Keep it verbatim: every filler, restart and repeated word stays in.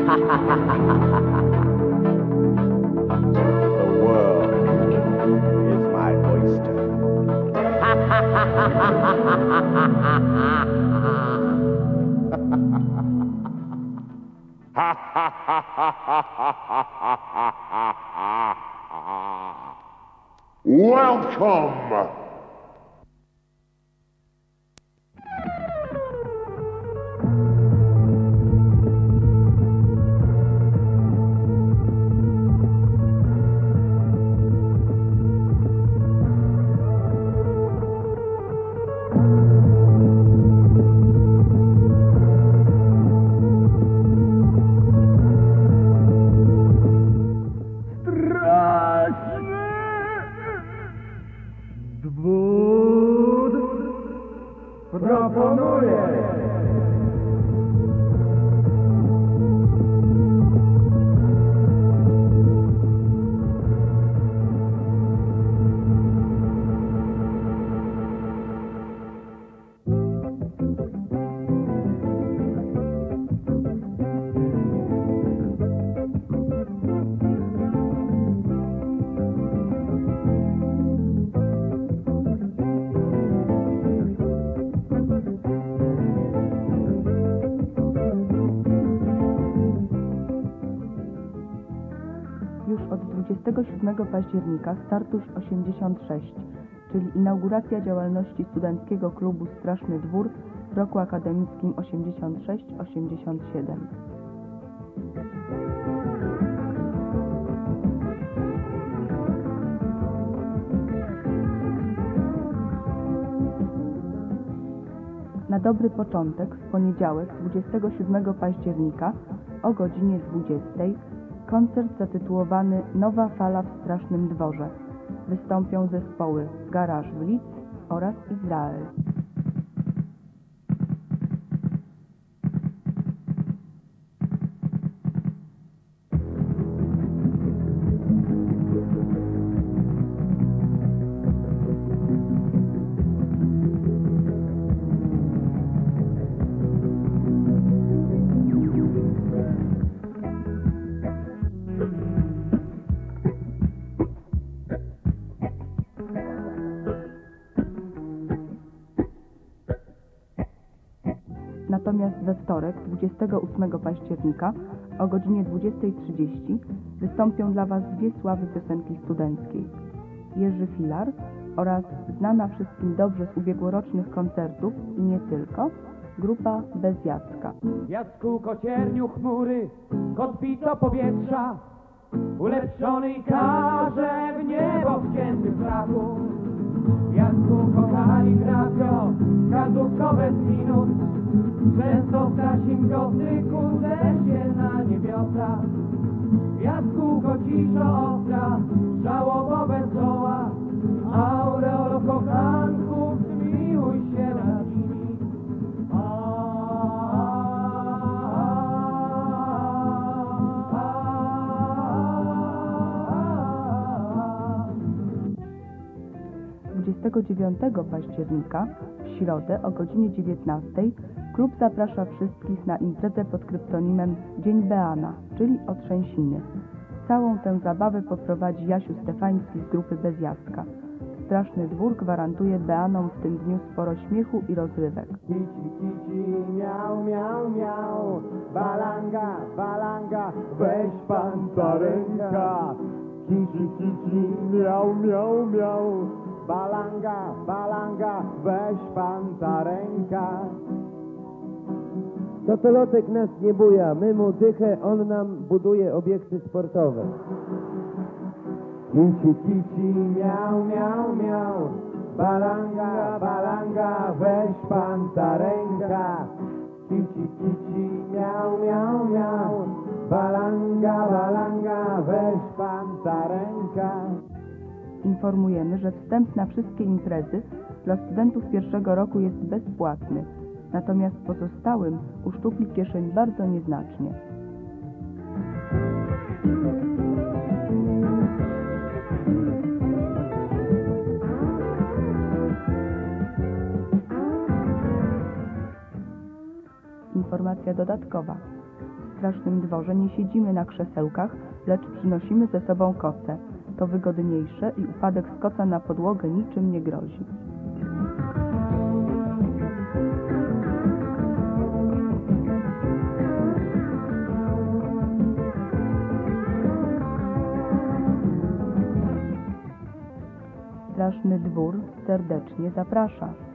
The world is my oyster. Welcome! Dwód proponuje. Już od dwudziestego siódmego października Startusz osiemdziesiąt sześć, czyli inauguracja działalności Studenckiego Klubu Straszny Dwór w roku akademickim osiemdziesiąt sześć osiemdziesiąt siedem. Na dobry początek w poniedziałek dwudziestego siódmego października o godzinie dwudziestej koncert zatytułowany Nowa fala w Strasznym Dworze. Wystąpią zespoły Garaż Blitz oraz Izrael. Natomiast we wtorek, dwudziestego ósmego października o godzinie dwudziestej trzydzieści wystąpią dla Was dwie sławy piosenki studenckiej. Jerzy Filar oraz znana wszystkim dobrze z ubiegłorocznych koncertów i nie tylko, grupa Bez Jacka. Jacku kocierniu chmury, kotwico powietrza, ulepszony i każe w niebo wcięty strachu. Jacku kochani grafio, kadłubko bez minut, często w tasim gotyku się na niebiosa. Jacku kociszo ostra, żałobo bez zoła, aureolo kochanków, zmiłuj się nad nimi. dwudziestego dziewiątego października w środę o godzinie dziewiętnastej klub zaprasza wszystkich na imprezę pod kryptonimem Dzień Beana, czyli Otrzęsiny. Całą tę zabawę poprowadzi Jasiu Stefański z grupy Bez Jacka. Straszny Dwór gwarantuje Beanom w tym dniu sporo śmiechu i rozrywek. Kici, kici, miau, miau, miau, balanga, balanga, weź pan za ręka. Kici, kici, miau, miau, miau, balanga, balanga, weź pan za ręka. Totolotek nas nie buja, my mu dychę, on nam buduje obiekty sportowe. Kici, kici, miau, miau, miau, balanga, balanga, weź pan za ręka. Kici, kici, miau, miau, miau, balanga, balanga, weź pan za ręka. Informujemy, że wstęp na wszystkie imprezy dla studentów pierwszego roku jest bezpłatny, natomiast pozostałym uszczupli kieszeń bardzo nieznacznie. Informacja dodatkowa. strasznym dworze nie siedzimy na krzesełkach, lecz przynosimy ze sobą koce. To wygodniejsze i upadek z koca na podłogę niczym nie grozi. Straszny dwór serdecznie zaprasza.